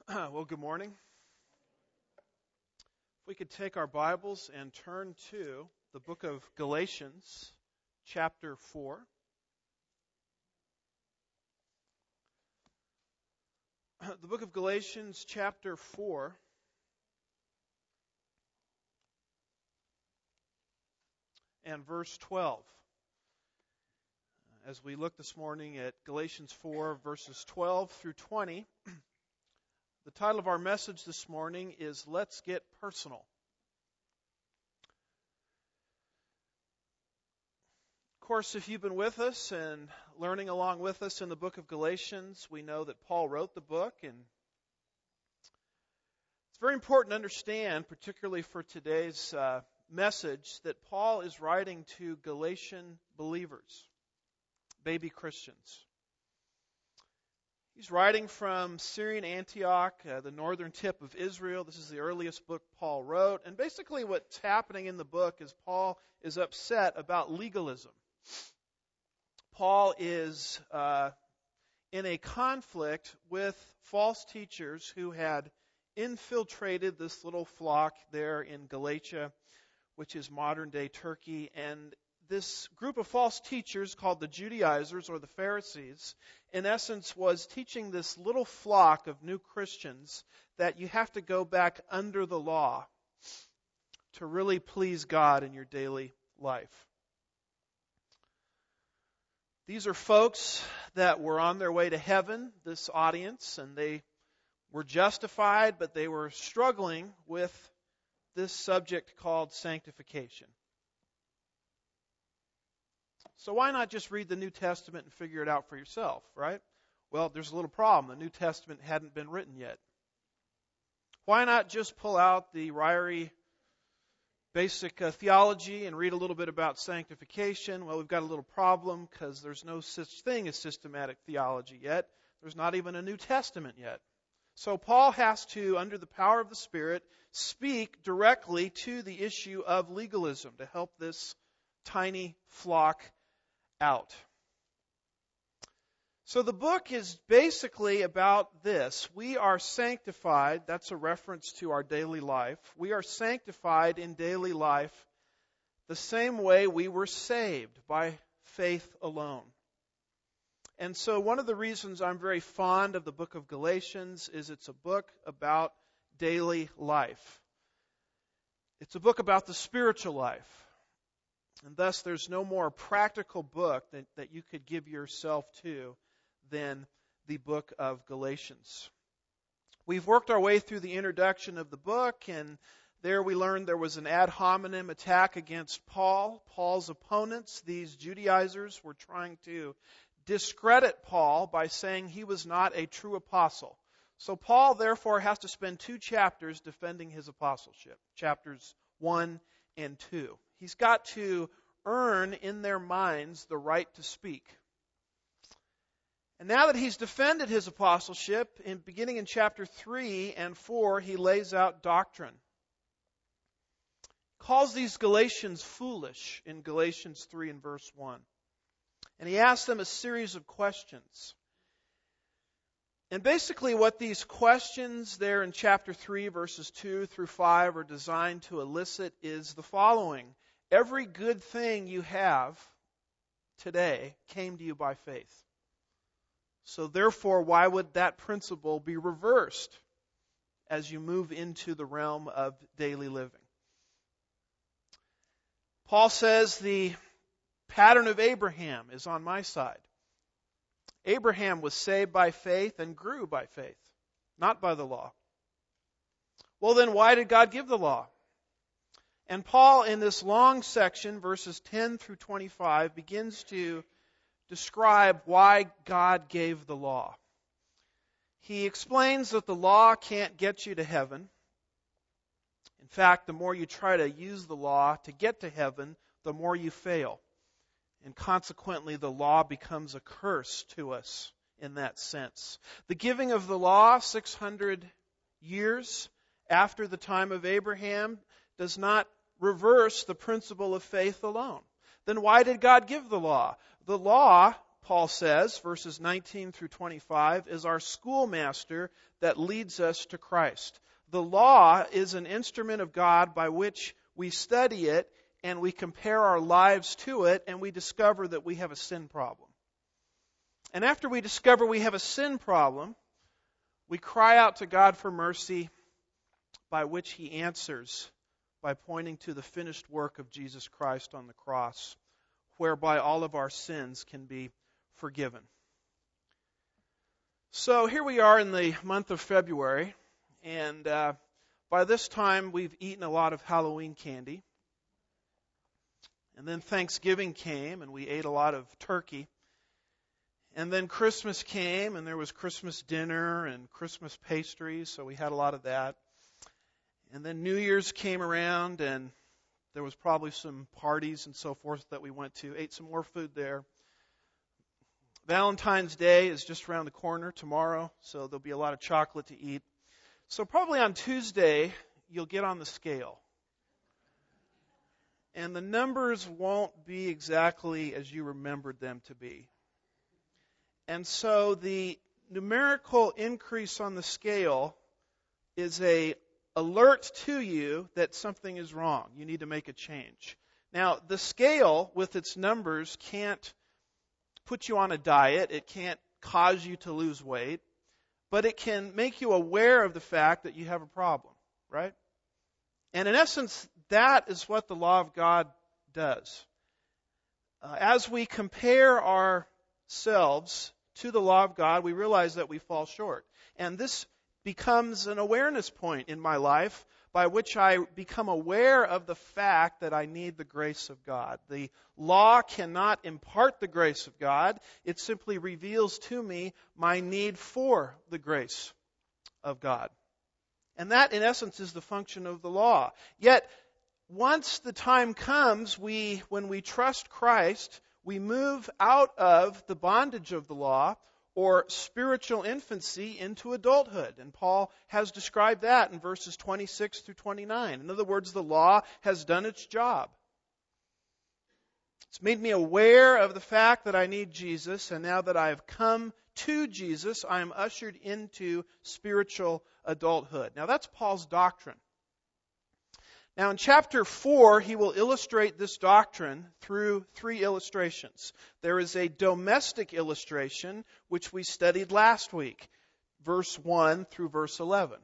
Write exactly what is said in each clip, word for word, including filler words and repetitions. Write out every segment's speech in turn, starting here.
Well, good morning. If we could take our Bibles and turn to the book of Galatians, chapter four. The book of Galatians, chapter four. And verse twelve. As we look this morning at Galatians four, verses twelve through twenty, the title of our message this morning is Let's Get Personal. Of course, if you've been with us and learning along with us in the book of Galatians, we know that Paul wrote the book, and it's very important to understand, particularly for today's uh, message, that Paul is writing to Galatian believers, baby Christians. He's writing from Syrian Antioch, uh, the northern tip of Israel. This is the earliest book Paul wrote. And basically what's happening in the book is Paul is upset about legalism. Paul is uh, in a conflict with false teachers who had infiltrated this little flock there in Galatia, which is modern-day Turkey. And this group of false teachers called the Judaizers or the Pharisees, in essence, was teaching this little flock of new Christians that you have to go back under the law to really please God in your daily life. These are folks that were on their way to heaven, this audience, and they were justified, but they were struggling with this subject called sanctification. So why not just read the New Testament and figure it out for yourself, right? Well, there's a little problem. The New Testament hadn't been written yet. Why not just pull out the Ryrie basic uh, theology and read a little bit about sanctification? Well, we've got a little problem because there's no such thing as systematic theology yet. There's not even a New Testament yet. So Paul has to, under the power of the Spirit, speak directly to the issue of legalism to help this tiny flock out. So the book is basically about this. We are sanctified. That's a reference to our daily life. We are sanctified in daily life the same way we were saved, by faith alone. And so one of the reasons I'm very fond of the book of Galatians is it's a book about daily life. It's a book about the spiritual life. And thus, there's no more practical book that, that you could give yourself to than the book of Galatians. We've worked our way through the introduction of the book, and there we learned there was an ad hominem attack against Paul. Paul's opponents, these Judaizers, were trying to discredit Paul by saying he was not a true apostle. So Paul, therefore, has to spend two chapters defending his apostleship, chapters one and two. He's got to earn in their minds the right to speak. And now that he's defended his apostleship, in beginning in chapter three and four, he lays out doctrine. He calls these Galatians foolish in Galatians three and verse one. And he asks them a series of questions. And basically what these questions there in chapter three, verses two through five, are designed to elicit is the following. Every good thing you have today came to you by faith. So therefore, why would that principle be reversed as you move into the realm of daily living? Paul says the pattern of Abraham is on my side. Abraham was saved by faith and grew by faith, not by the law. Well, then why did God give the law? And Paul, in this long section, verses ten through twenty-five, begins to describe why God gave the law. He explains that the law can't get you to heaven. In fact, the more you try to use the law to get to heaven, the more you fail. And consequently, the law becomes a curse to us in that sense. The giving of the law, six hundred years after the time of Abraham, does not reverse the principle of faith alone. Then why did God give the law? The law, Paul says, verses nineteen through twenty-five, is our schoolmaster that leads us to Christ. The law is an instrument of God by which we study it and we compare our lives to it, and we discover that we have a sin problem. And after we discover we have a sin problem, we cry out to God for mercy, by which He answers by pointing to the finished work of Jesus Christ on the cross, whereby all of our sins can be forgiven. So here we are in the month of February, and uh, by this time we've eaten a lot of Halloween candy. And then Thanksgiving came, and we ate a lot of turkey. And then Christmas came, and there was Christmas dinner and Christmas pastries, so we had a lot of that. And then New Year's came around, and there was probably some parties and so forth that we went to. Ate some more food there. Valentine's Day is just around the corner tomorrow, so there'll be a lot of chocolate to eat. So probably on Tuesday, you'll get on the scale. And the numbers won't be exactly as you remembered them to be. And so the numerical increase on the scale is a alert to you that something is wrong. You need to make a change. Now, the scale with its numbers can't put you on a diet. It can't cause you to lose weight. But it can make you aware of the fact that you have a problem, right? And in essence, that is what the law of God does. Uh, as we compare ourselves to the law of God, we realize that we fall short. And this becomes an awareness point in my life by which I become aware of the fact that I need the grace of God. The law cannot impart the grace of God. It simply reveals to me my need for the grace of God. And that, in essence, is the function of the law. Yet, once the time comes, we, when we trust Christ, we move out of the bondage of the law or spiritual infancy into adulthood. And Paul has described that in verses twenty-six through twenty-nine. In other words, the law has done its job. It's made me aware of the fact that I need Jesus, and now that I have come to Jesus, I am ushered into spiritual adulthood. Now that's Paul's doctrine. Now in chapter four, he will illustrate this doctrine through three illustrations. There is a domestic illustration, which we studied last week, verse one through verse eleven.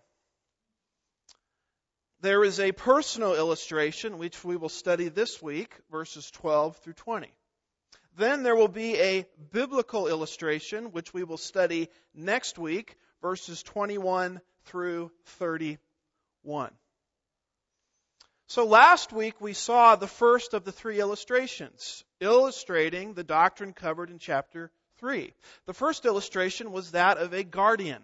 There is a personal illustration, which we will study this week, verses twelve through twenty. Then there will be a biblical illustration, which we will study next week, verses twenty-one through thirty-one. So last week we saw the first of the three illustrations, illustrating the doctrine covered in chapter three. The first illustration was that of a guardian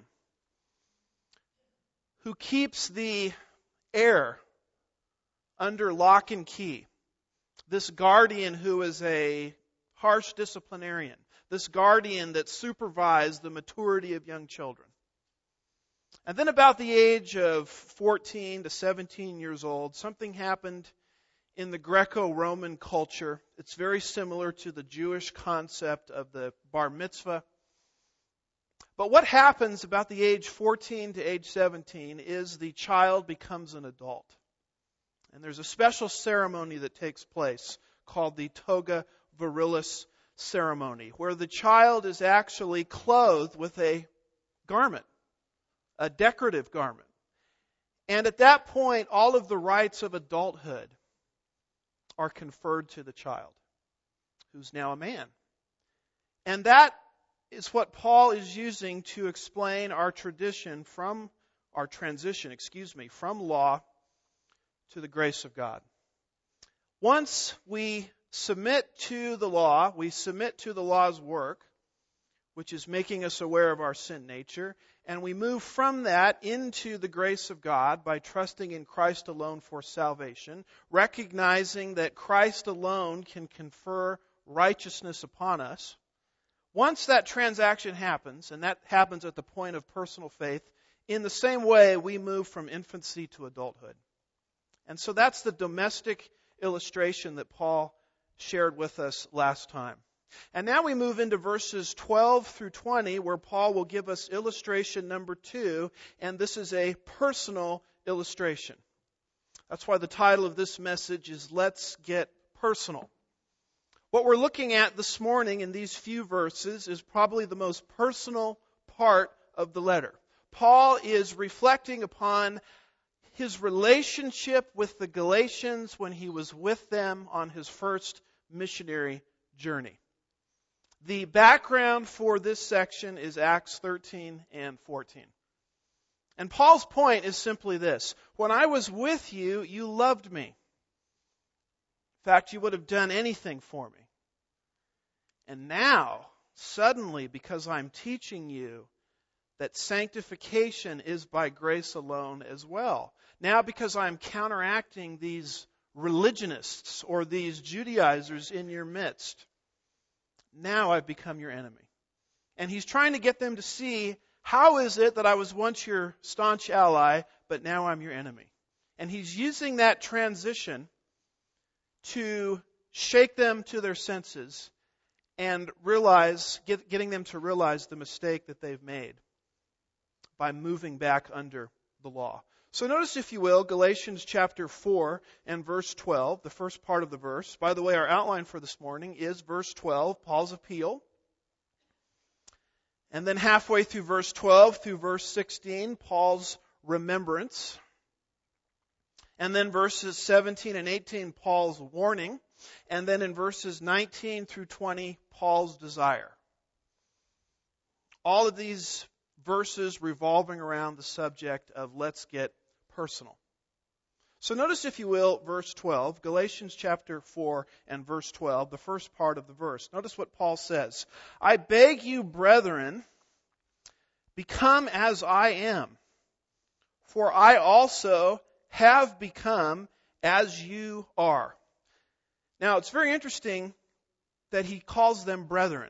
who keeps the heir under lock and key. This guardian who is a harsh disciplinarian. This guardian that supervised the maturity of young children. And then about the age of fourteen to seventeen years old, something happened in the Greco-Roman culture. It's very similar to the Jewish concept of the bar mitzvah. But what happens about the age fourteen to age seventeen is the child becomes an adult. And there's a special ceremony that takes place called the toga virilis ceremony, where the child is actually clothed with a garment, a decorative garment. And at that point, all of the rights of adulthood are conferred to the child, who's now a man. And that is what Paul is using to explain our tradition from, our transition, excuse me, from law to the grace of God. Once we submit to the law, we submit to the law's work, which is making us aware of our sin nature, and we move from that into the grace of God by trusting in Christ alone for salvation, recognizing that Christ alone can confer righteousness upon us. Once that transaction happens, and that happens at the point of personal faith, in the same way we move from infancy to adulthood. And so that's the domestic illustration that Paul shared with us last time. And now we move into verses twelve through twenty, where Paul will give us illustration number two, and this is a personal illustration. That's why the title of this message is Let's Get Personal. What we're looking at this morning in these few verses is probably the most personal part of the letter. Paul is reflecting upon his relationship with the Galatians when he was with them on his first missionary journey. The background for this section is Acts thirteen and fourteen. And Paul's point is simply this: when I was with you, you loved me. In fact, you would have done anything for me. And now, suddenly, because I'm teaching you that sanctification is by grace alone as well, now because I'm counteracting these religionists or these Judaizers in your midst, now I've become your enemy. And he's trying to get them to see, how is it that I was once your staunch ally, but now I'm your enemy? And he's using that transition to shake them to their senses and realize, get, getting them to realize the mistake that they've made by moving back under the law. So notice, if you will, Galatians chapter four and verse twelve, the first part of the verse. By the way, our outline for this morning is verse twelve, Paul's appeal. And then halfway through verse twelve through verse sixteen, Paul's remembrance. And then verses seventeen and eighteen, Paul's warning. And then in verses nineteen through twenty, Paul's desire. All of these verses revolving around the subject of let's get personal. So notice, if you will, verse twelve, Galatians chapter four and verse twelve, the first part of the verse. Notice what Paul says. I beg you, brethren, become as I am, for I also have become as you are. Now, it's very interesting that he calls them brethren.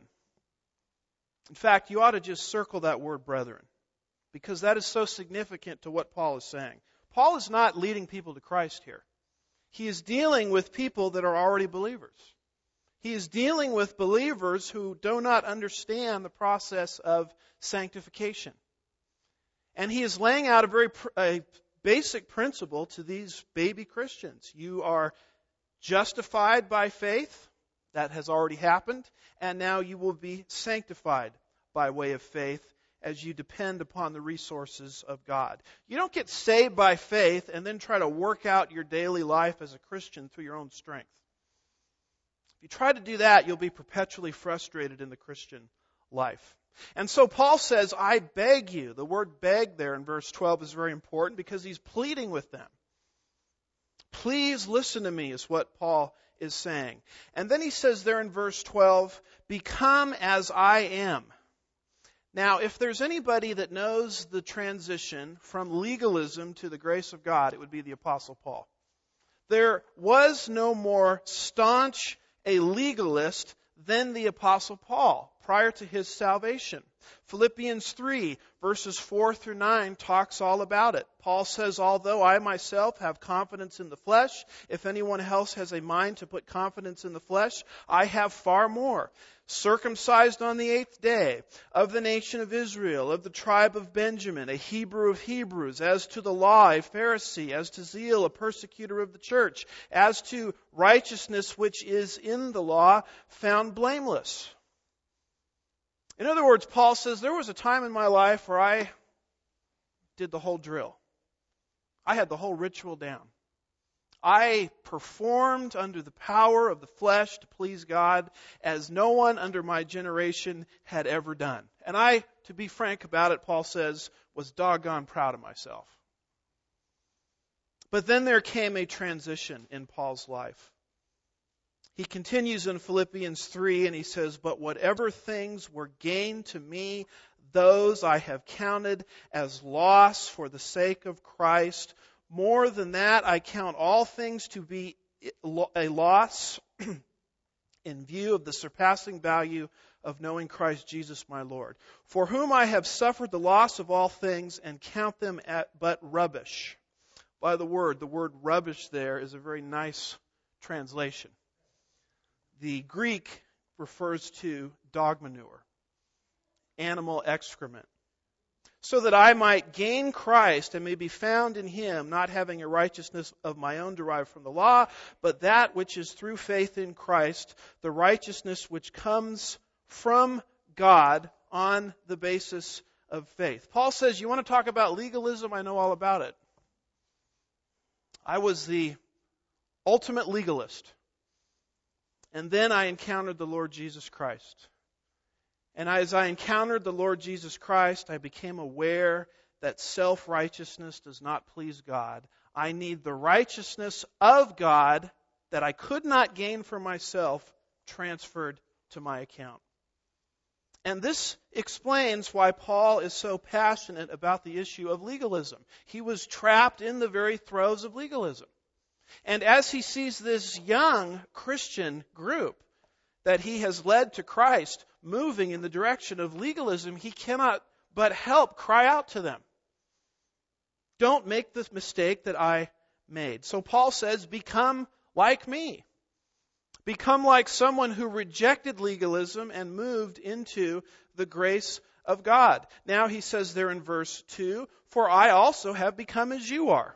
In fact, you ought to just circle that word brethren, because that is so significant to what Paul is saying. Paul is not leading people to Christ here. He is dealing with people that are already believers. He is dealing with believers who do not understand the process of sanctification. And he is laying out a very pr- a basic principle to these baby Christians. You are justified by faith. That has already happened. And now you will be sanctified by way of faith as you depend upon the resources of God. You don't get saved by faith and then try to work out your daily life as a Christian through your own strength. If you try to do that, you'll be perpetually frustrated in the Christian life. And so Paul says, I beg you. The word beg there in verse twelve is very important because he's pleading with them. Please listen to me, is what Paul is saying. And then he says there in verse twelve, become as I am. Now, if there's anybody that knows the transition from legalism to the grace of God, it would be the Apostle Paul. There was no more staunch a legalist than the Apostle Paul prior to his salvation. Philippians three, verses four through nine talks all about it. Paul says, although I myself have confidence in the flesh, if anyone else has a mind to put confidence in the flesh, I have far more. Circumcised on the eighth day, of the nation of Israel, of the tribe of Benjamin, a Hebrew of Hebrews, as to the law, a Pharisee, as to zeal, a persecutor of the church, as to righteousness which is in the law, found blameless. In other words, Paul says, there was a time in my life where I did the whole drill. I had the whole ritual down. I performed under the power of the flesh to please God as no one under my generation had ever done. And I, to be frank about it, Paul says, was doggone proud of myself. But then there came a transition in Paul's life. He continues in Philippians three and he says, but whatever things were gained to me, those I have counted as loss for the sake of Christ. More than that, I count all things to be a loss in view of the surpassing value of knowing Christ Jesus my Lord, for whom I have suffered the loss of all things and count them at but rubbish. By the word, the word rubbish there is a very nice translation. The Greek refers to dog manure, animal excrement, so that I might gain Christ and may be found in him, not having a righteousness of my own derived from the law, but that which is through faith in Christ, the righteousness which comes from God on the basis of faith. Paul says, you want to talk about legalism? I know all about it. I was the ultimate legalist. And then I encountered the Lord Jesus Christ. And as I encountered the Lord Jesus Christ, I became aware that self-righteousness does not please God. I need the righteousness of God that I could not gain for myself transferred to my account. And this explains why Paul is so passionate about the issue of legalism. He was trapped in the very throes of legalism. And as he sees this young Christian group that he has led to Christ moving in the direction of legalism, he cannot but help cry out to them. Don't make the mistake that I made. So Paul says, become like me. Become like someone who rejected legalism and moved into the grace of God. Now he says there in verse two, for I also have become as you are.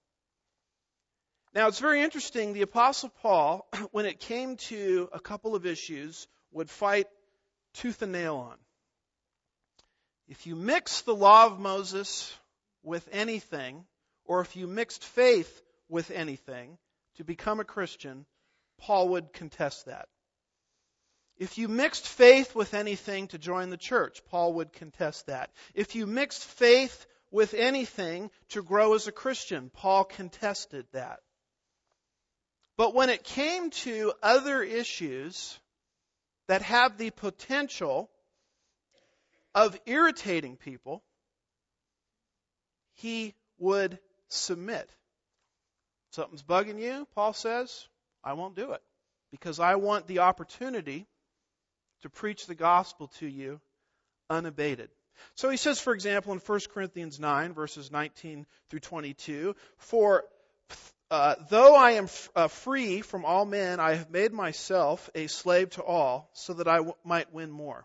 Now it's very interesting, the Apostle Paul, when it came to a couple of issues, would fight tooth and nail on. If you mix the law of Moses with anything, or if you mixed faith with anything to become a Christian, Paul would contest that. If you mixed faith with anything to join the church, Paul would contest that. If you mixed faith with anything to grow as a Christian, Paul contested that. But when it came to other issues that have the potential of irritating people, he would submit. Something's bugging you, Paul says, I won't do it, because I want the opportunity to preach the gospel to you unabated. So he says, for example, in First Corinthians nine, verses nineteen through twenty-two, for uh, though I am f- uh, free from all men, I have made myself a slave to all, so that I w- might win more.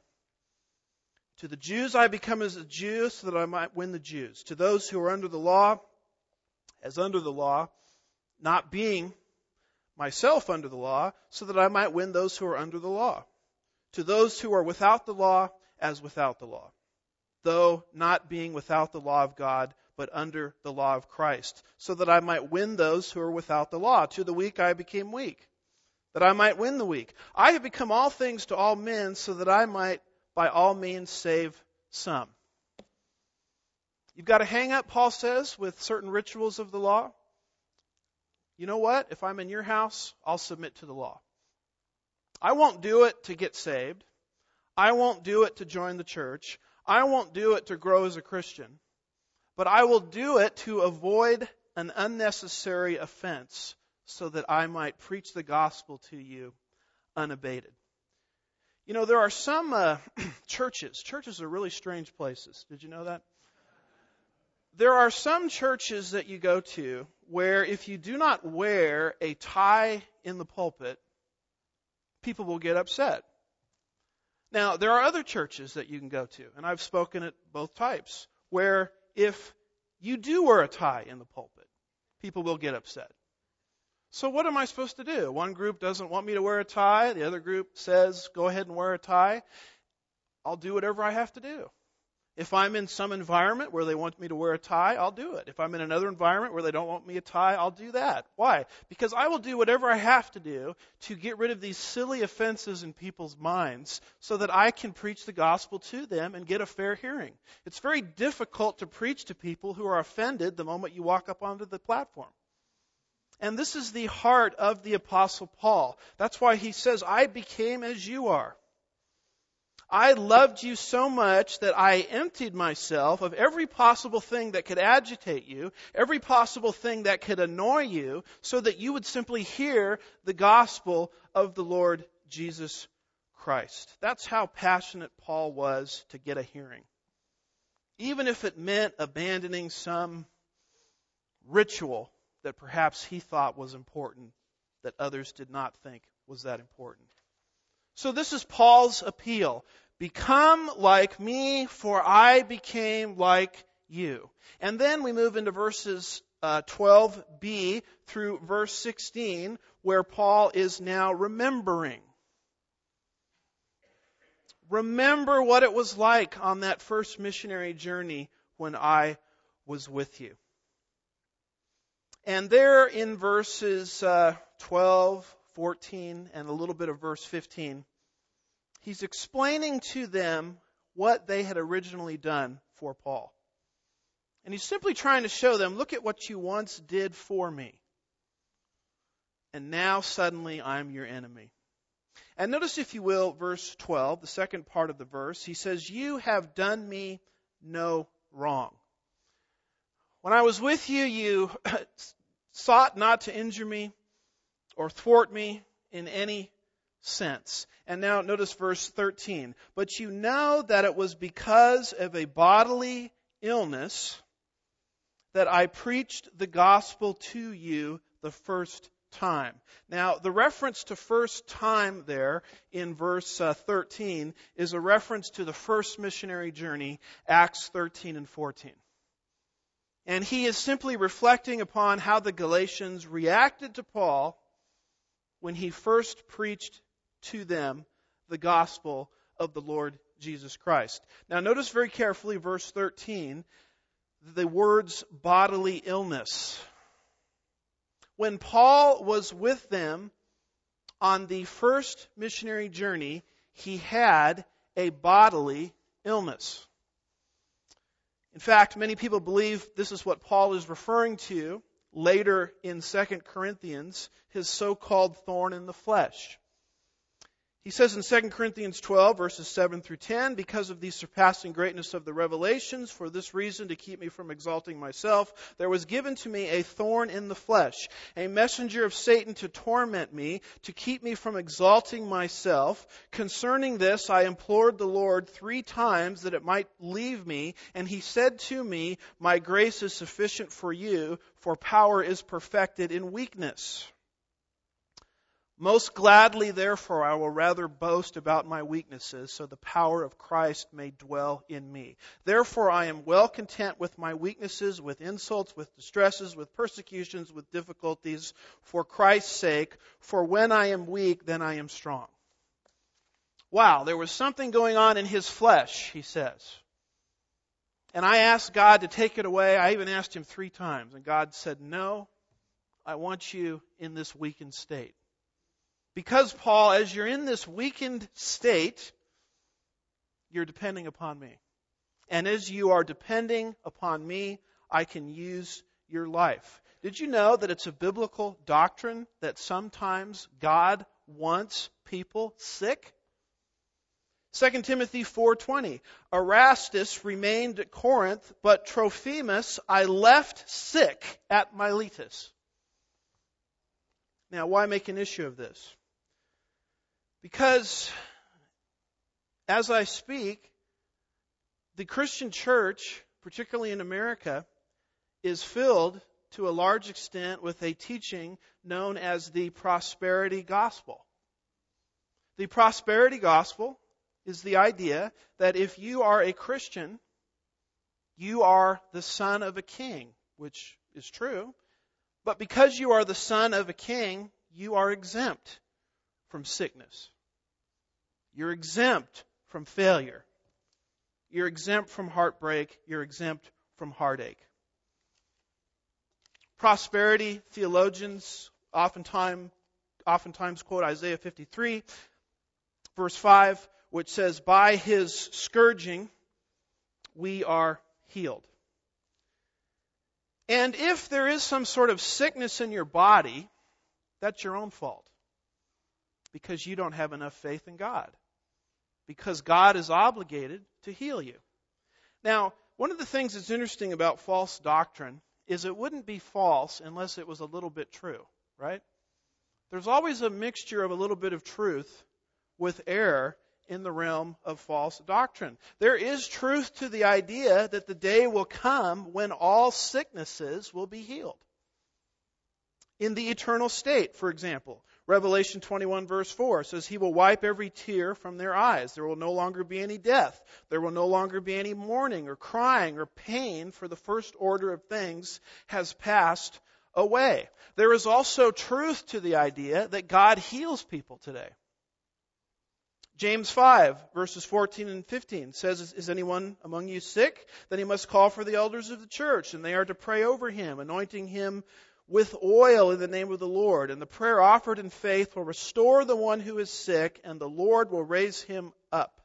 To the Jews I become as a Jew, so that I might win the Jews. To those who are under the law, as under the law, not being myself under the law, so that I might win those who are under the law. To those who are without the law, as without the law, though not being without the law of God, but under the law of Christ, so that I might win those who are without the law. To the weak I became weak, that I might win the weak. I have become all things to all men, so that I might by all means save some. You've got to hang up, Paul says, with certain rituals of the law. You know what? If I'm in your house, I'll submit to the law. I won't do it to get saved. I won't do it to join the church. I won't do it to grow as a Christian. But I will do it to avoid an unnecessary offense, so that I might preach the gospel to you unabated. You know, there are some uh, churches. Churches are really strange places. Did you know that? There are some churches that you go to where if you do not wear a tie in the pulpit, people will get upset. Now, there are other churches that you can go to, and I've spoken at both types, where if you do wear a tie in the pulpit, people will get upset. So what am I supposed to do? One group doesn't want me to wear a tie. The other group says, go ahead and wear a tie. I'll do whatever I have to do. If I'm in some environment where they want me to wear a tie, I'll do it. If I'm in another environment where they don't want me to tie, I'll do that. Why? Because I will do whatever I have to do to get rid of these silly offenses in people's minds so that I can preach the gospel to them and get a fair hearing. It's very difficult to preach to people who are offended the moment you walk up onto the platform. And this is the heart of the Apostle Paul. That's why he says, I became as you are. I loved you so much that I emptied myself of every possible thing that could agitate you, every possible thing that could annoy you, so that you would simply hear the gospel of the Lord Jesus Christ. That's how passionate Paul was to get a hearing. Even if it meant abandoning some ritual that perhaps he thought was important, that others did not think was that important. So this is Paul's appeal. Become like me, for I became like you. And then we move into verses uh, twelve b through verse sixteen, where Paul is now remembering. Remember what it was like on that first missionary journey when I was with you. And there in verses uh, twelve, fourteen, and a little bit of verse fifteen, he's explaining to them what they had originally done for Paul. And he's simply trying to show them, look at what you once did for me. And now suddenly I'm your enemy. And notice, if you will, verse twelve, the second part of the verse. He says, you have done me no wrong. When I was with you, you sought not to injure me or thwart me in any sense. And now notice verse thirteen. But you know that it was because of a bodily illness that I preached the gospel to you the first time. Now, the reference to first time there in verse uh, thirteen is a reference to the first missionary journey, Acts thirteen and fourteen. And he is simply reflecting upon how the Galatians reacted to Paul when he first preached to them the gospel of the Lord Jesus Christ. Now, notice very carefully verse thirteen, the words bodily illness. When Paul was with them on the first missionary journey, he had a bodily illness. In fact, many people believe this is what Paul is referring to later in Second Corinthians, his so-called thorn in the flesh. He says in Second Corinthians twelve, verses seven through ten, because of the surpassing greatness of the revelations, for this reason, to keep me from exalting myself, there was given to me a thorn in the flesh, a messenger of Satan to torment me, to keep me from exalting myself. Concerning this, I implored the Lord three times that it might leave me, and he said to me, my grace is sufficient for you, for power is perfected in weakness. Most gladly, therefore, I will rather boast about my weaknesses, so the power of Christ may dwell in me. Therefore, I am well content with my weaknesses, with insults, with distresses, with persecutions, with difficulties, for Christ's sake. For when I am weak, then I am strong. Wow, there was something going on in his flesh, he says. And I asked God to take it away. I even asked him three times. And God said, no, I want you in this weakened state. Because, Paul, as you're in this weakened state, you're depending upon me. And as you are depending upon me, I can use your life. Did you know that it's a biblical doctrine that sometimes God wants people sick? Second Timothy four twenty, Erastus remained at Corinth, but Trophimus I left sick at Miletus. Now, why make an issue of this? Because, as I speak, the Christian church, particularly in America, is filled to a large extent with a teaching known as the prosperity gospel. The prosperity gospel is the idea that if you are a Christian, you are the son of a king, which is true. But because you are the son of a king, you are exempt from sickness. You're exempt from failure. You're exempt from heartbreak. You're exempt from heartache. Prosperity theologians oftentimes, oftentimes quote Isaiah fifty-three, verse five, which says, by his scourging we are healed. And if there is some sort of sickness in your body, that's your own fault. Because you don't have enough faith in God. Because God is obligated to heal you. Now, one of the things that's interesting about false doctrine is it wouldn't be false unless it was a little bit true, right? There's always a mixture of a little bit of truth with error in the realm of false doctrine. There is truth to the idea that the day will come when all sicknesses will be healed. In the eternal state, for example, Revelation twenty-one verse four says, He will wipe every tear from their eyes. There will no longer be any death. There will no longer be any mourning or crying or pain, for the first order of things has passed away. There is also truth to the idea that God heals people today. James five, verses fourteen and fifteen says, Is anyone among you sick? Then he must call for the elders of the church, and they are to pray over him, anointing him with oil in the name of the Lord. And the prayer offered in faith will restore the one who is sick, and the Lord will raise him up.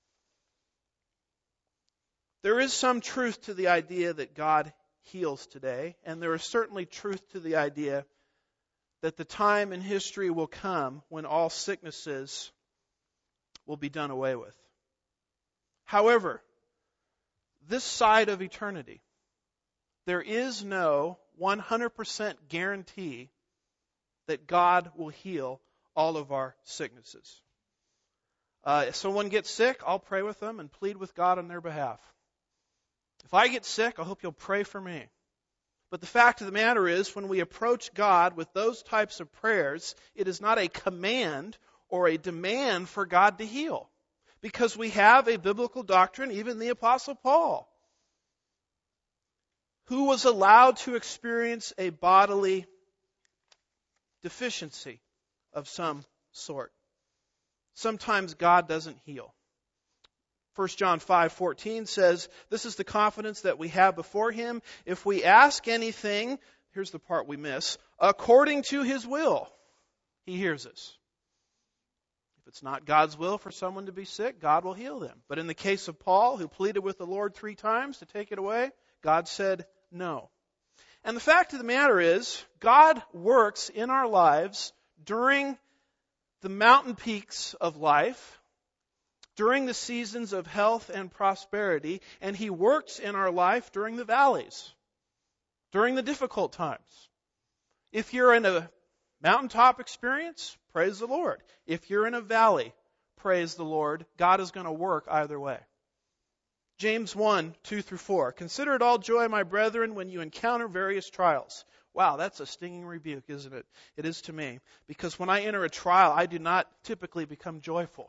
There is some truth to the idea that God heals today, and there is certainly truth to the idea that the time in history will come when all sicknesses will be done away with. However, this side of eternity, there is no one hundred percent guarantee that God will heal all of our sicknesses. Uh, if someone gets sick, I'll pray with them and plead with God on their behalf. If I get sick, I hope you'll pray for me. But the fact of the matter is, when we approach God with those types of prayers, it is not a command or a demand for God to heal. Because we have a biblical doctrine, even the Apostle Paul, who was allowed to experience a bodily deficiency of some sort. Sometimes God doesn't heal. First John five fourteen says, This is the confidence that we have before Him. If we ask anything, here's the part we miss, according to His will, He hears us. If it's not God's will for someone to be sick, God will heal them. But in the case of Paul, who pleaded with the Lord three times to take it away, God said no. And the fact of the matter is, God works in our lives during the mountain peaks of life, during the seasons of health and prosperity, and He works in our life during the valleys, during the difficult times. If you're in a mountaintop experience, praise the Lord. If you're in a valley, praise the Lord. God is going to work either way. James one, two through four. Consider it all joy, my brethren, when you encounter various trials. Wow, that's a stinging rebuke, isn't it? It is to me. Because when I enter a trial, I do not typically become joyful.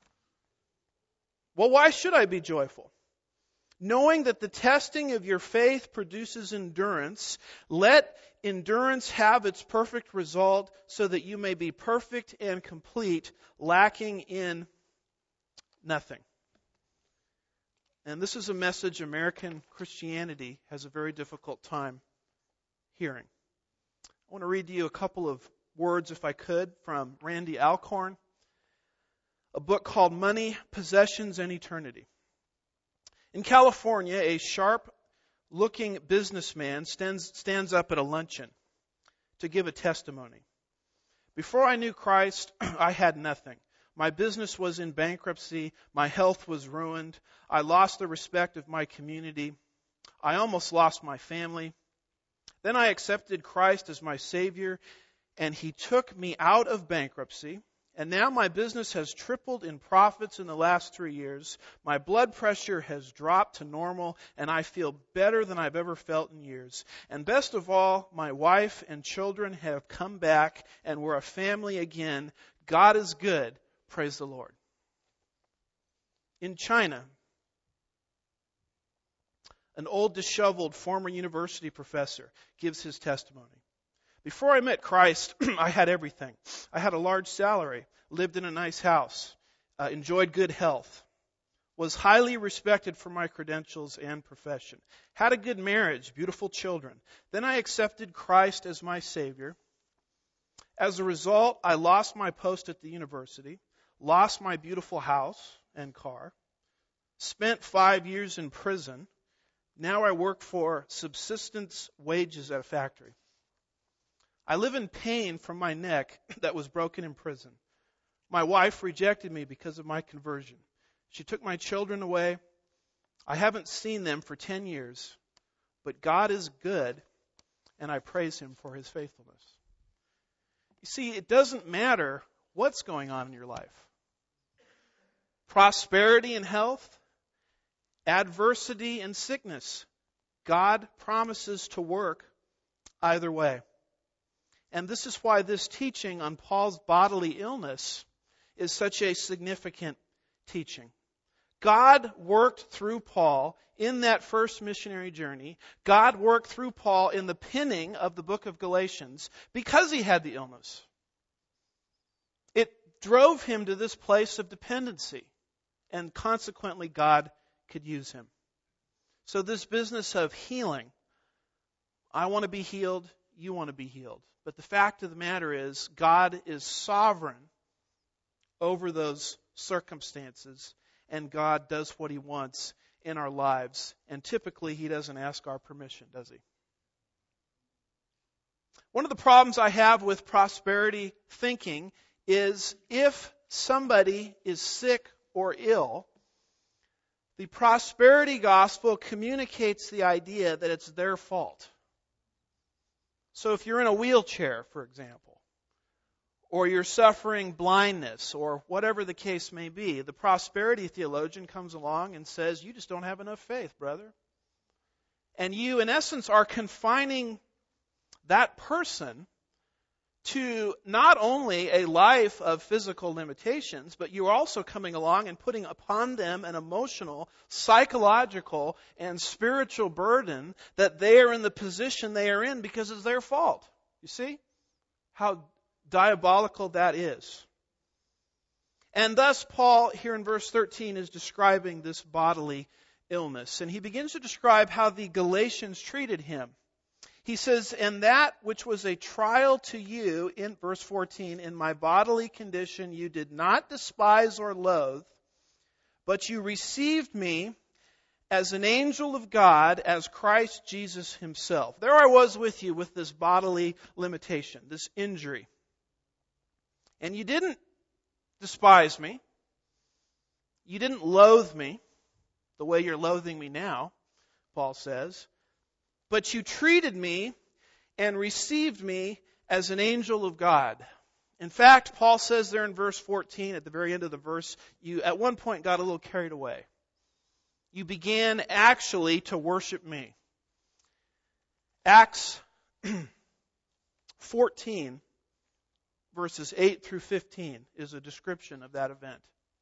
Well, why should I be joyful? Knowing that the testing of your faith produces endurance, let endurance have its perfect result, so that you may be perfect and complete, lacking in nothing. And this is a message American Christianity has a very difficult time hearing. I want to read to you a couple of words, if I could, from Randy Alcorn, a book called Money, Possessions, and Eternity. In California, a sharp-looking businessman stands, stands up at a luncheon to give a testimony. Before I knew Christ, I had nothing. My business was in bankruptcy. My health was ruined. I lost the respect of my community. I almost lost my family. Then I accepted Christ as my Savior, and He took me out of bankruptcy. And now my business has tripled in profits in the last three years. My blood pressure has dropped to normal, and I feel better than I've ever felt in years. And best of all, my wife and children have come back, and we're a family again. God is good. Praise the Lord. In China, an old, disheveled former university professor gives his testimony. Before I met Christ, I had everything. I had a large salary, lived in a nice house, uh, enjoyed good health, was highly respected for my credentials and profession, had a good marriage, beautiful children. Then I accepted Christ as my Savior. As a result, I lost my post at the university, lost my beautiful house and car, spent five years in prison. Now I work for subsistence wages at a factory. I live in pain from my neck that was broken in prison. My wife rejected me because of my conversion. She took my children away. I haven't seen them for ten years, but God is good, and I praise Him for His faithfulness. You see, it doesn't matter what's going on in your life. Prosperity and health, adversity and sickness. God promises to work either way. And this is why this teaching on Paul's bodily illness is such a significant teaching. God worked through Paul in that first missionary journey. God worked through Paul in the penning of the book of Galatians because he had the illness. It drove him to this place of dependency, and consequently God could use him. So this business of healing, I want to be healed, you want to be healed. But the fact of the matter is, God is sovereign over those circumstances, and God does what He wants in our lives. And typically, He doesn't ask our permission, does He? One of the problems I have with prosperity thinking is if somebody is sick or ill, the prosperity gospel communicates the idea that it's their fault. So if you're in a wheelchair, for example, or you're suffering blindness, or whatever the case may be, the prosperity theologian comes along and says, you just don't have enough faith, brother. And you, in essence, are confining that person to not only a life of physical limitations, but you're also coming along and putting upon them an emotional, psychological, and spiritual burden that they are in the position they are in because it's their fault. You see how diabolical that is? And thus, Paul, here in verse thirteen, is describing this bodily illness. And he begins to describe how the Galatians treated him. He says, and that which was a trial to you, in verse fourteen, in my bodily condition you did not despise or loathe, but you received me as an angel of God, as Christ Jesus Himself. There I was with you with this bodily limitation, this injury. And you didn't despise me. You didn't loathe me the way you're loathing me now, Paul says. But you treated me and received me as an angel of God. In fact, Paul says there in verse fourteen, at the very end of the verse, you at one point got a little carried away. You began actually to worship me. Acts fourteen, verses eight through fifteen, is a description of that event.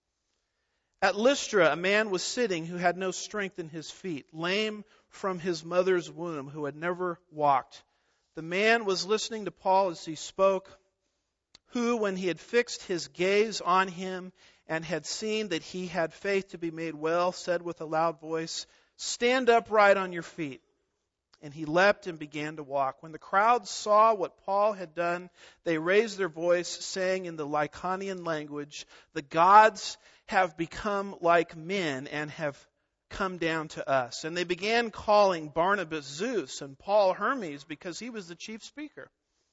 At Lystra, a man was sitting who had no strength in his feet, lame from his mother's womb, who had never walked. The man was listening to Paul as he spoke, who, when he had fixed his gaze on him and had seen that he had faith to be made well, said with a loud voice, "Stand upright on your feet." And he leapt and began to walk. When the crowd saw what Paul had done, they raised their voice, saying in the Lycaonian language, "The gods have become like men and have come down to us." And they began calling Barnabas Zeus and Paul Hermes because he was the chief speaker.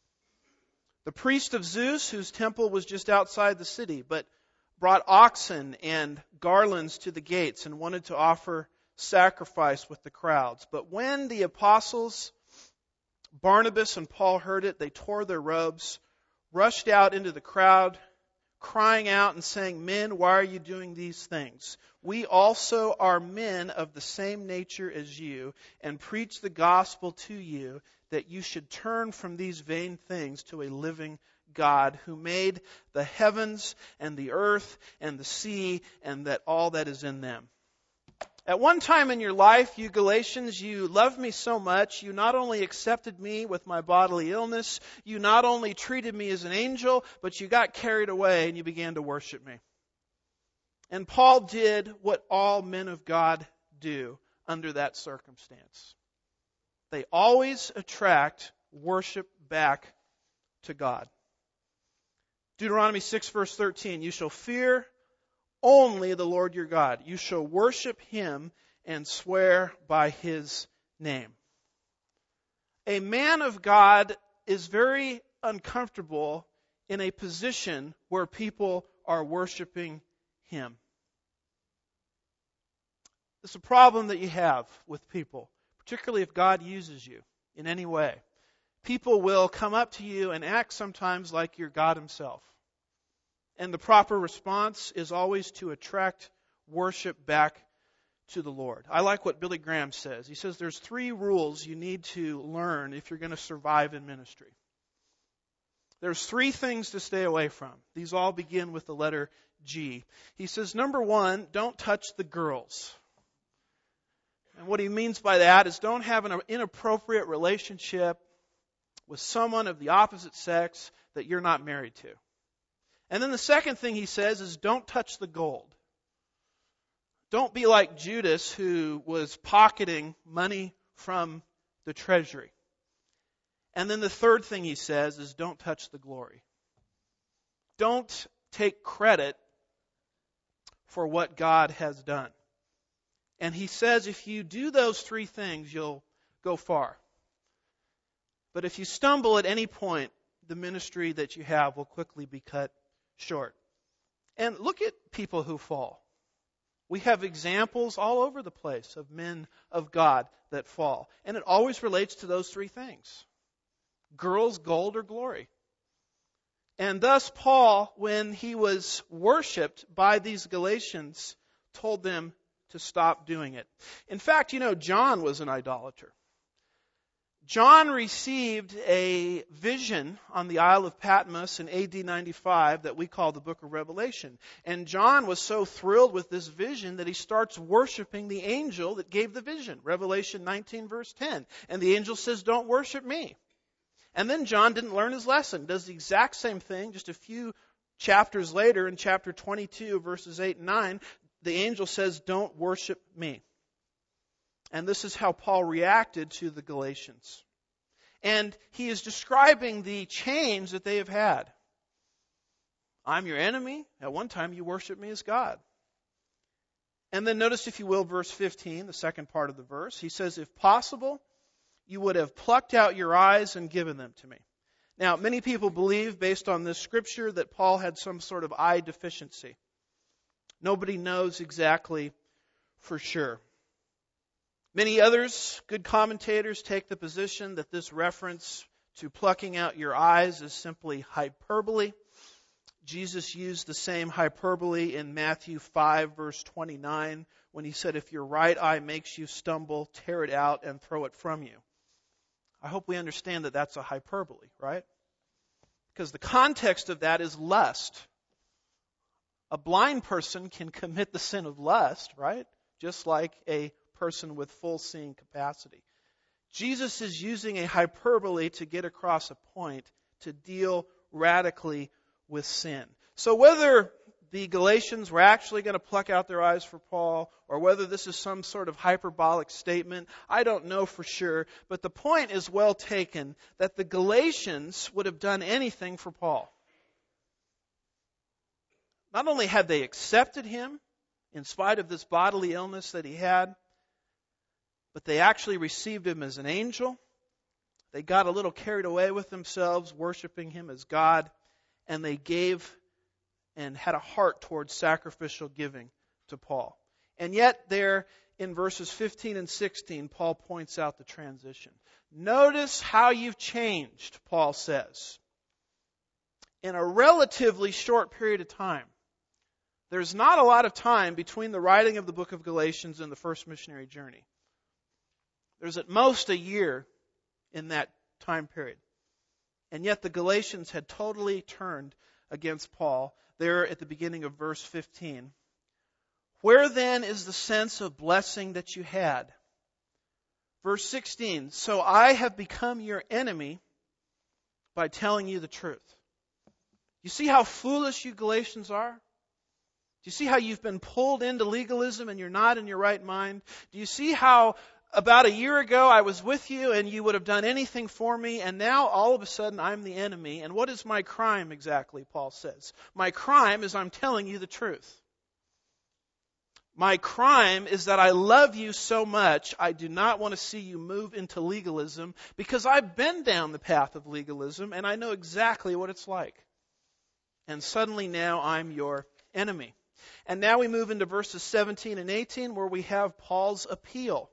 The priest of Zeus, whose temple was just outside the city, but brought oxen and garlands to the gates and wanted to offer sacrifice with the crowds. But when the apostles, Barnabas and Paul, heard it, they tore their robes, rushed out into the crowd, crying out and saying, "Men, why are you doing these things? We also are men of the same nature as you, and preach the gospel to you, that you should turn from these vain things to a living God, who made the heavens and the earth and the sea and that all that is in them." At one time in your life, you Galatians, you loved me so much, you not only accepted me with my bodily illness, you not only treated me as an angel, but you got carried away and you began to worship me. And Paul did what all men of God do under that circumstance. They always attract worship back to God. Deuteronomy six verse thirteen, "You shall fear only the Lord your God. You shall worship Him and swear by His name." A man of God is very uncomfortable in a position where people are worshiping him. It's a problem that you have with people, particularly if God uses you in any way. People will come up to you and act sometimes like you're God Himself. And the proper response is always to attract worship back to the Lord. I like what Billy Graham says. He says there's three rules you need to learn if you're going to survive in ministry. There's three things to stay away from. These all begin with the letter G. He says, number one, don't touch the girls. And what he means by that is don't have an inappropriate relationship with someone of the opposite sex that you're not married to. And then the second thing he says is don't touch the gold. Don't be like Judas, who was pocketing money from the treasury. And then the third thing he says is don't touch the glory. Don't take credit for what God has done. And he says if you do those three things, you'll go far. But if you stumble at any point, the ministry that you have will quickly be cut short. And look at people who fall. We have examples all over the place of men of God that fall. And it always relates to those three things. Girls, gold, or glory. And thus Paul, when he was worshipped by these Galatians, told them to stop doing it. In fact, you know, John was an idolater. John received a vision on the Isle of Patmos in A D ninety-five that we call the Book of Revelation. And John was so thrilled with this vision that he starts worshiping the angel that gave the vision. Revelation nineteen verse ten. And the angel says, don't worship me. And then John didn't learn his lesson. Does the exact same thing just a few chapters later in chapter twenty-two verses eight and nine. The angel says, don't worship me. And this is how Paul reacted to the Galatians. And he is describing the change that they have had. I'm your enemy. At one time you worshiped me as God. And then notice, if you will, verse fifteen, the second part of the verse. He says, if possible, you would have plucked out your eyes and given them to me. Now, many people believe, based on this scripture, that Paul had some sort of eye deficiency. Nobody knows exactly for sure. Many others, good commentators, take the position that this reference to plucking out your eyes is simply hyperbole. Jesus used the same hyperbole in Matthew five, verse twenty-nine, when he said, if your right eye makes you stumble, tear it out and throw it from you. I hope we understand that that's a hyperbole, right? Because the context of that is lust. A blind person can commit the sin of lust, right? Just like a person with full seeing capacity. Jesus is using a hyperbole to get across a point to deal radically with sin. So whether the Galatians were actually going to pluck out their eyes for Paul, or whether this is some sort of hyperbolic statement, I don't know for sure. But the point is well taken that the Galatians would have done anything for Paul. Not only had they accepted him in spite of this bodily illness that he had, but they actually received him as an angel. They got a little carried away with themselves, worshiping him as God, and they gave and had a heart towards sacrificial giving to Paul. And yet there in verses fifteen and sixteen, Paul points out the transition. Notice how you've changed, Paul says, in a relatively short period of time. There's not a lot of time between the writing of the book of Galatians and the first missionary journey. There's at most a year in that time period. And yet the Galatians had totally turned against Paul there at the beginning of verse fifteen. Where then is the sense of blessing that you had? Verse sixteen, so I have become your enemy by telling you the truth. You see how foolish you Galatians are? Do you see how you've been pulled into legalism and you're not in your right mind? Do you see how about a year ago I was with you and you would have done anything for me, and now all of a sudden I'm the enemy? And what is my crime exactly, Paul says? My crime is I'm telling you the truth. My crime is that I love you so much, I do not want to see you move into legalism, because I've been down the path of legalism and I know exactly what it's like. And suddenly now I'm your enemy. And now we move into verses seventeen and eighteen, where we have Paul's appeal.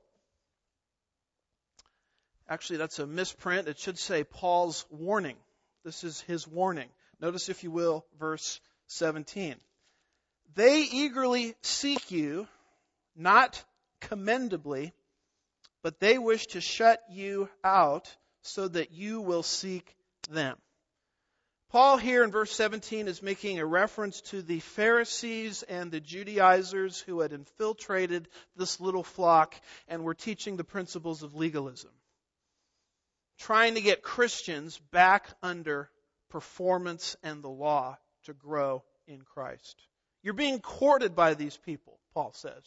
Actually, that's a misprint. It should say Paul's warning. This is his warning. Notice, if you will, verse seventeen. They eagerly seek you, not commendably, but they wish to shut you out so that you will seek them. Paul here in verse seventeen is making a reference to the Pharisees and the Judaizers who had infiltrated this little flock and were teaching the principles of legalism, trying to get Christians back under performance and the law to grow in Christ. You're being courted by these people, Paul says.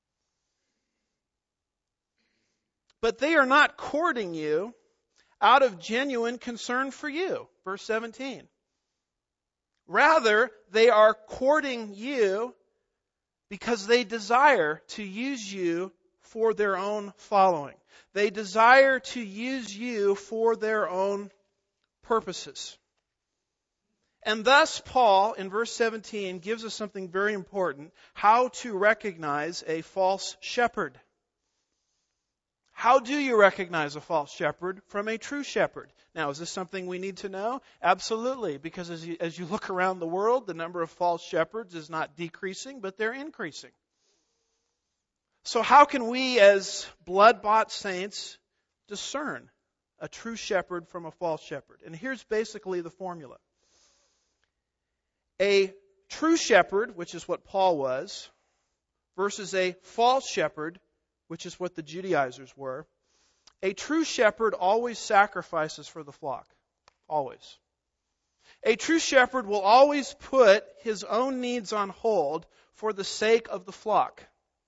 But they are not courting you out of genuine concern for you. Verse seventeen. Rather, they are courting you because they desire to use you for their own following. They desire to use you for their own purposes. And thus, Paul, in verse seventeen, gives us something very important: how to recognize a false shepherd. How do you recognize a false shepherd from a true shepherd? Now, is this something we need to know? Absolutely, because as you, as you look around the world, the number of false shepherds is not decreasing, but they're increasing. So how can we, as blood-bought saints, discern a true shepherd from a false shepherd? And here's basically the formula. A true shepherd, which is what Paul was, versus a false shepherd, which is what the Judaizers were. A true shepherd always sacrifices for the flock. Always. A true shepherd will always put his own needs on hold for the sake of the flock.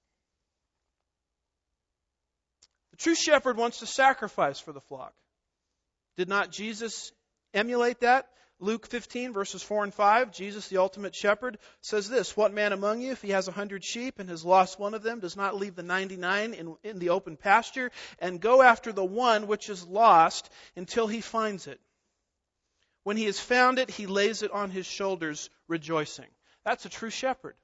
The true shepherd wants to sacrifice for the flock. Did not Jesus emulate that? Luke fifteen, verses four and five, Jesus, the ultimate shepherd, says this: "What man among you, if he has a hundred sheep and has lost one of them, does not leave the ninety-nine in, in the open pasture and go after the one which is lost until he finds it? When he has found it, he lays it on his shoulders, rejoicing." That's a true shepherd.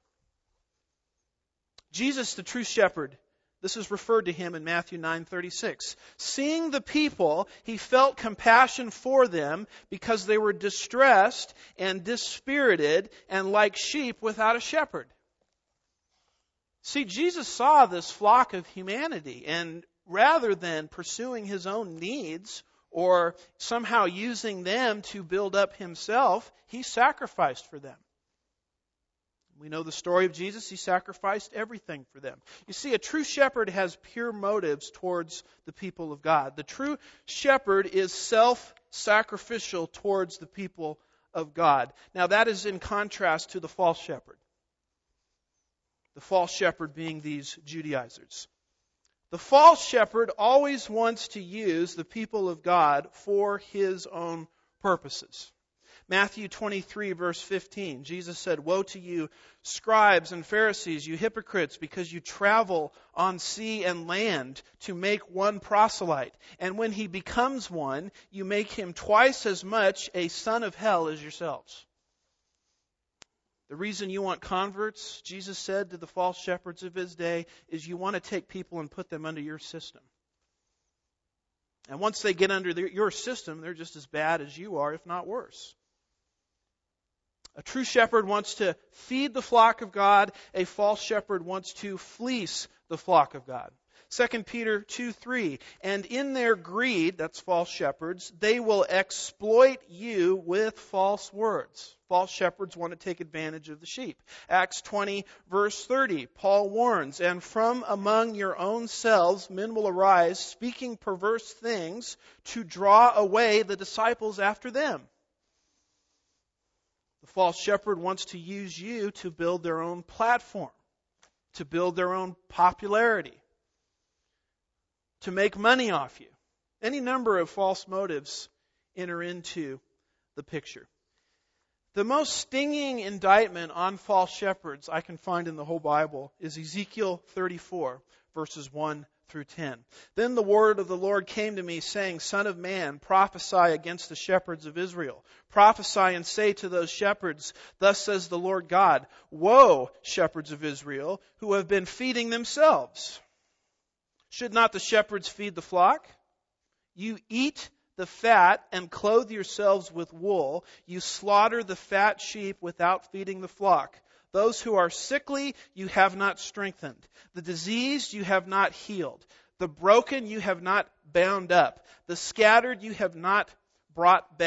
Jesus, the true shepherd, this is referred to him in Matthew nine thirty-six. Seeing the people, he felt compassion for them because they were distressed and dispirited and like sheep without a shepherd. See, Jesus saw this flock of humanity, and rather than pursuing his own needs or somehow using them to build up himself, he sacrificed for them. We know the story of Jesus. He sacrificed everything for them. You see, a true shepherd has pure motives towards the people of God. The true shepherd is self-sacrificial towards the people of God. Now, that is in contrast to the false shepherd. The false shepherd being these Judaizers. The false shepherd always wants to use the people of God for his own purposes. Matthew twenty-three, verse fifteen, Jesus said, "Woe to you, scribes and Pharisees, you hypocrites, because you travel on sea and land to make one proselyte. And when he becomes one, you make him twice as much a son of hell as yourselves." The reason you want converts, Jesus said to the false shepherds of his day, is you want to take people and put them under your system. And once they get under their, your system, they're just as bad as you are, if not worse. A true shepherd wants to feed the flock of God. A false shepherd wants to fleece the flock of God. Second Peter two three, "And in their greed," that's false shepherds, "they will exploit you with false words." False shepherds want to take advantage of the sheep. Acts twenty, verse thirty, Paul warns, "And from among your own selves men will arise, speaking perverse things, to draw away the disciples after them." The false shepherd wants to use you to build their own platform, to build their own popularity, to make money off you. Any number of false motives enter into the picture. The most stinging indictment on false shepherds I can find in the whole Bible is Ezekiel thirty-four, verses one through ten. "Then the word of the Lord came to me, saying, Son of man, prophesy against the shepherds of Israel. Prophesy and say to those shepherds, Thus says the Lord God, Woe, shepherds of Israel, who have been feeding themselves. Should not the shepherds feed the flock? You eat the fat and clothe yourselves with wool. You slaughter the fat sheep without feeding the flock. Those who are sickly you have not strengthened. The diseased you have not healed. The broken you have not bound up. The scattered you have not brought back,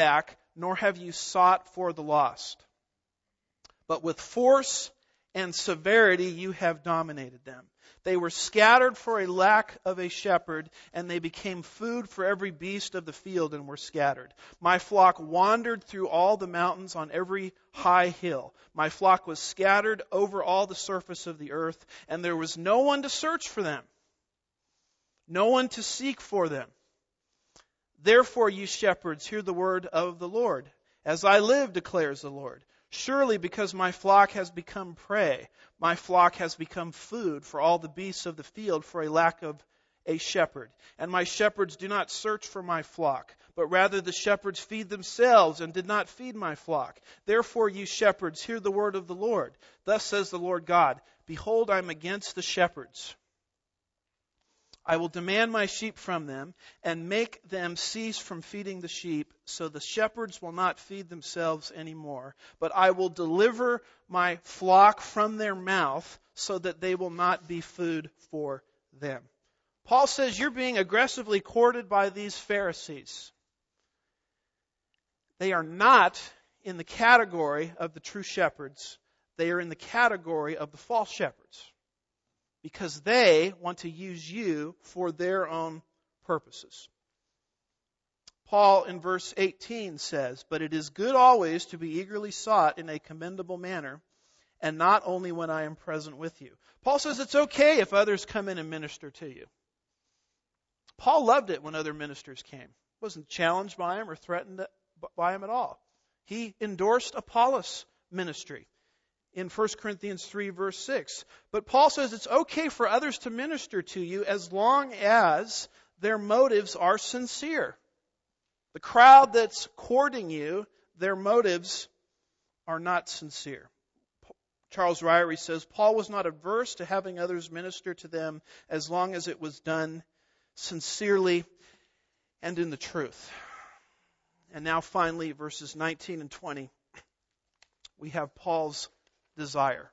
nor have you sought for the lost. But with force and severity you have dominated them. They were scattered for a lack of a shepherd, and they became food for every beast of the field and were scattered. My flock wandered through all the mountains on every high hill. My flock was scattered over all the surface of the earth, and there was no one to search for them, no one to seek for them. Therefore, you shepherds, hear the word of the Lord. As I live, declares the Lord, surely because my flock has become prey, my flock has become food for all the beasts of the field for a lack of a shepherd. And my shepherds do not search for my flock, but rather the shepherds feed themselves and did not feed my flock. Therefore, you shepherds, hear the word of the Lord. Thus says the Lord God, behold, I am against the shepherds. I will demand my sheep from them and make them cease from feeding the sheep, so the shepherds will not feed themselves anymore. But I will deliver my flock from their mouth so that they will not be food for them. Paul says you're being aggressively courted by these Pharisees. They are not in the category of the true shepherds. They are in the category of the false shepherds, because they want to use you for their own purposes. Paul in verse eighteen says, but it is good always to be eagerly sought in a commendable manner, and not only when I am present with you. Paul says it's okay if others come in and minister to you. Paul loved it when other ministers came. Wasn't challenged by him or threatened by him at all. He endorsed Apollos' ministry in First Corinthians three, verse six. But Paul says it's okay for others to minister to you as long as their motives are sincere. The crowd that's courting you, their motives are not sincere. Charles Ryrie says, Paul was not averse to having others minister to them as long as it was done sincerely and in the truth. And now finally, verses nineteen and twenty, we have Paul's desire.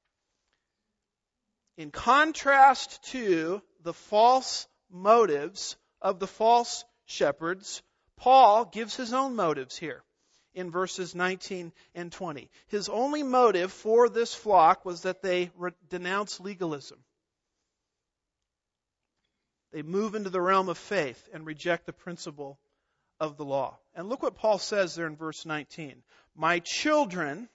In contrast to the false motives of the false shepherds, Paul gives his own motives here in verses nineteen and twenty. His only motive for this flock was that they re- denounce legalism. They move into the realm of faith and reject the principle of the law. And look what Paul says there in verse nineteen. My children,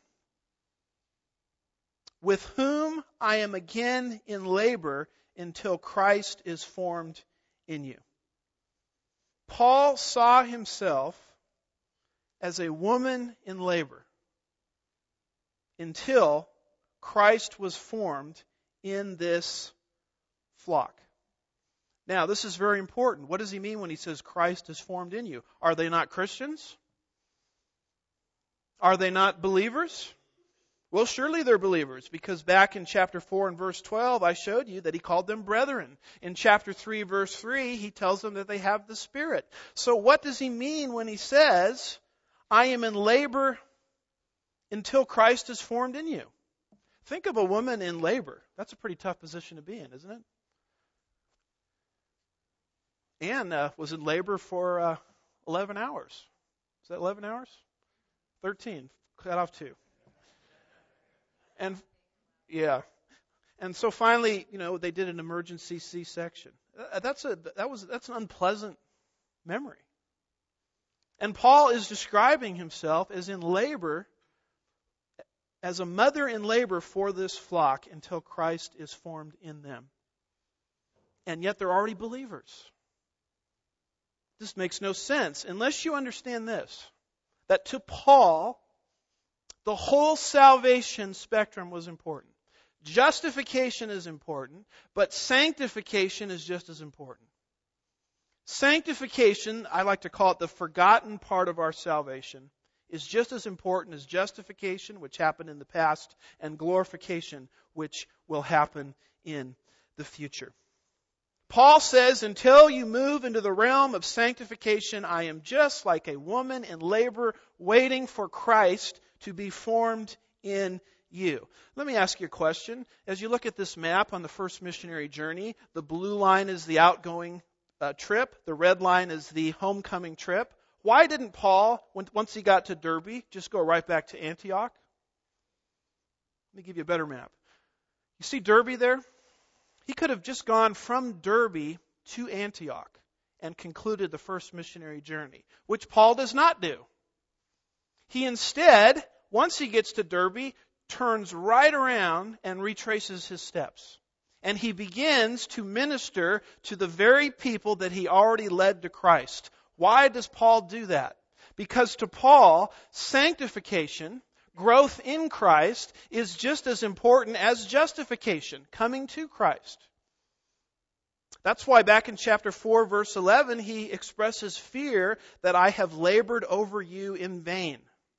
with whom I am again in labor until Christ is formed in you. Paul saw himself as a woman in labor until Christ was formed in this flock. Now, this is very important. What does he mean when he says Christ is formed in you? Are they not Christians? Are they not believers? Well, surely they're believers, because back in chapter four and verse twelve, I showed you that he called them brethren. In chapter three, verse three, he tells them that they have the Spirit. So what does he mean when he says, I am in labor until Christ is formed in you? Think of a woman in labor. That's a pretty tough position to be in, isn't it? Anne uh, was in labor for uh, eleven hours. Is that eleven hours? thirteen. Cut off two. And, yeah. And so finally, you know, they did an emergency C-section. That's a, that was, that's an unpleasant memory. And Paul is describing himself as in labor, as a mother in labor for this flock until Christ is formed in them. And yet they're already believers. This makes no sense unless you understand this, that to Paul, the whole salvation spectrum was important. Justification is important, but sanctification is just as important. Sanctification, I like to call it the forgotten part of our salvation, is just as important as justification, which happened in the past, and glorification, which will happen in the future. Paul says, until you move into the realm of sanctification, I am just like a woman in labor waiting for Christ to be formed in you. Let me ask you a question. As you look at this map on the first missionary journey, the blue line is the outgoing uh, trip. The red line is the homecoming trip. Why didn't Paul, when, once he got to Derbe, just go right back to Antioch? Let me give you a better map. You see Derbe there? He could have just gone from Derbe to Antioch and concluded the first missionary journey, which Paul does not do. He instead, once he gets to Derbe, turns right around and retraces his steps. And he begins to minister to the very people that he already led to Christ. Why does Paul do that? Because to Paul, sanctification, growth in Christ, is just as important as justification, coming to Christ. That's why back in chapter four, verse eleven, he expresses fear that I have labored over you in vain.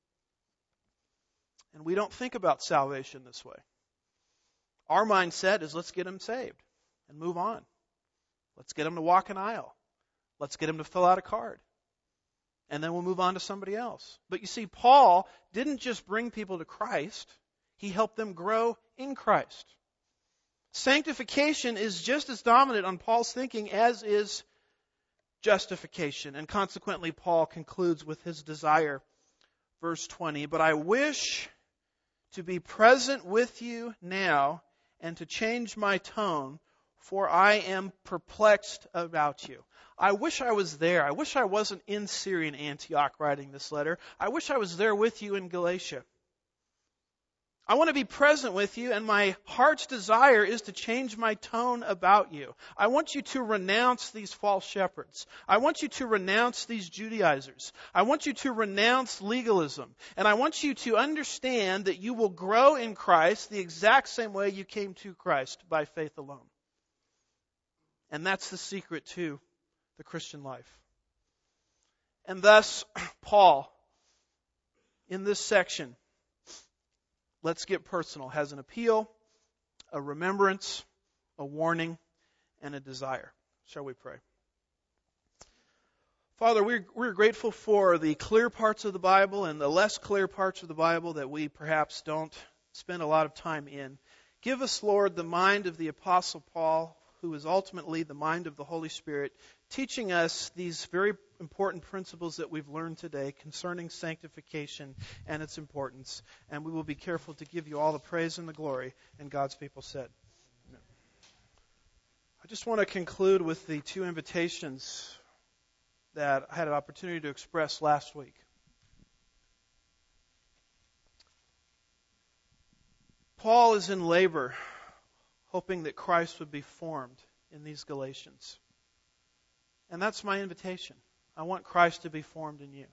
And we don't think about salvation this way. Our mindset is let's get them saved and move on. Let's get them to walk an aisle. Let's get them to fill out a card. And then we'll move on to somebody else. But you see, Paul didn't just bring people to Christ. He helped them grow in Christ. Sanctification is just as dominant on Paul's thinking as is justification. And consequently, Paul concludes with his desire, verse twenty, but I wish to be present with you now and to change my tone, for I am perplexed about you. I wish I was there. I wish I wasn't in Syrian Antioch writing this letter. I wish I was there with you in Galatia. I want to be present with you, and my heart's desire is to change my tone about you. I want you to renounce these false shepherds. I want you to renounce these Judaizers. I want you to renounce legalism. And I want you to understand that you will grow in Christ the exact same way you came to Christ, by faith alone. And that's the secret to the Christian life. And thus, Paul, in this section, let's get personal, has an appeal, a remembrance, a warning, and a desire. Shall we pray? Father, we're, we're grateful for the clear parts of the Bible and the less clear parts of the Bible that we perhaps don't spend a lot of time in. Give us, Lord, the mind of the Apostle Paul, who is ultimately the mind of the Holy Spirit, teaching us these very important principles that we've learned today concerning sanctification and its importance. And we will be careful to give you all the praise and the glory. And God's people said. Amen. I just want to conclude with the two invitations that I had an opportunity to express last week. Paul is in labor, hoping that Christ would be formed in these Galatians. And that's my invitation. I want Christ to be formed in you.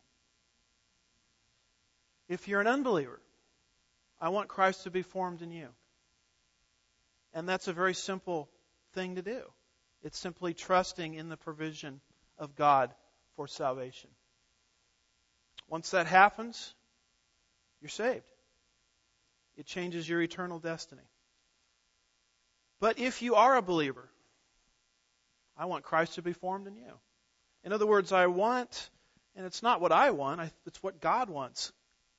If you're an unbeliever, I want Christ to be formed in you. And that's a very simple thing to do. It's simply trusting in the provision of God for salvation. Once that happens, you're saved. It changes your eternal destiny. But if you are a believer, I want Christ to be formed in you. In other words, I want, and it's not what I want, it's what God wants.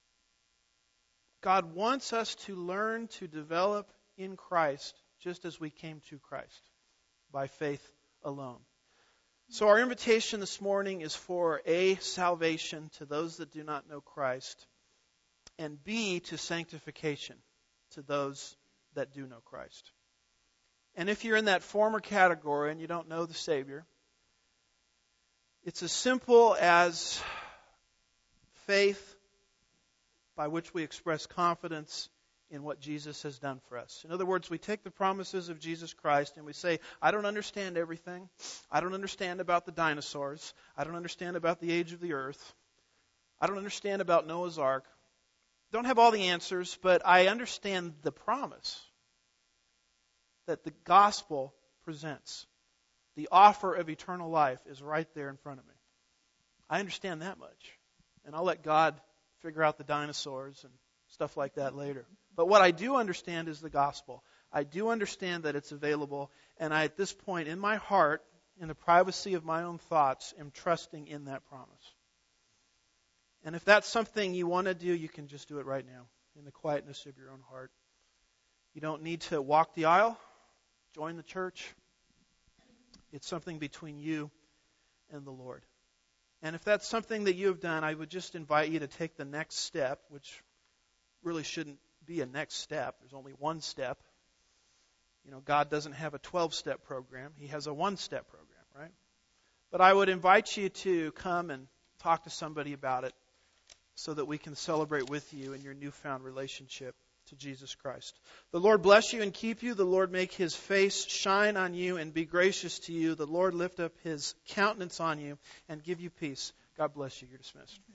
God wants us to learn to develop in Christ just as we came to Christ, by faith alone. So our invitation this morning is for A, salvation to those that do not know Christ, and B, to sanctification to those that do know Christ. And if you're in that former category and you don't know the Savior, it's as simple as faith by which we express confidence in what Jesus has done for us. In other words, we take the promises of Jesus Christ and we say, I don't understand everything. I don't understand about the dinosaurs. I don't understand about the age of the earth. I don't understand about Noah's Ark. Don't have all the answers, but I understand the promise that the gospel presents. The offer of eternal life is right there in front of me. I understand that much. And I'll let God figure out the dinosaurs and stuff like that later. But what I do understand is the gospel. I do understand that it's available. And I, at this point, in my heart, in the privacy of my own thoughts, am trusting in that promise. And if that's something you want to do, you can just do it right now, in the quietness of your own heart. You don't need to walk the aisle, join the church. It's something between you and the Lord. And if that's something that you have done, I would just invite you to take the next step, which really shouldn't be a next step. There's only one step. You know, God doesn't have a twelve-step program. He has a one-step program, right? But I would invite you to come and talk to somebody about it so that we can celebrate with you in your newfound relationship to Jesus Christ. The Lord bless you and keep you. The Lord make His face shine on you and be gracious to you. The Lord lift up His countenance on you and give you peace. God bless you. You're dismissed.